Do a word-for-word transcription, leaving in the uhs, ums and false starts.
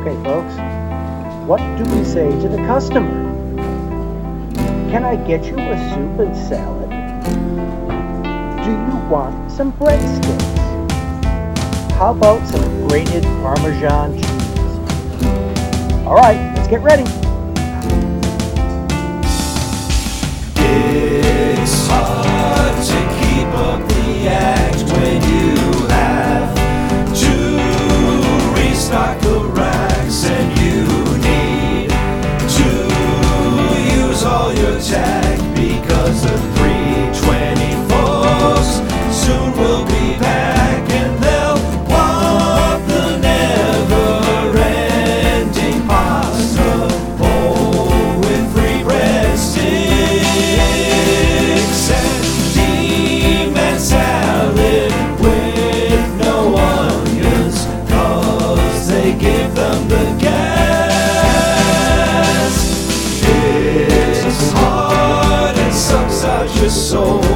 Okay, folks, what do we say to the customer? Can I get you a soup and salad? Do you want some breadsticks? How about some grated Parmesan cheese? All right, let's get ready. It's hard to keep up the act when you have to restock the racks and you need to use all your tack because the three twenty-fours soon will be back and they'll want the never-ending pasta bowl with free breadsticks and steam and salad with no onions 'cause they give them the gas. It's hard and sucks out your soul